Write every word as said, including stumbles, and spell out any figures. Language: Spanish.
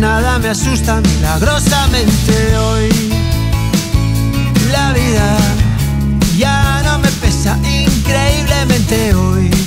nada me asusta milagrosamente hoy. La vida ya no me pesa increíblemente hoy.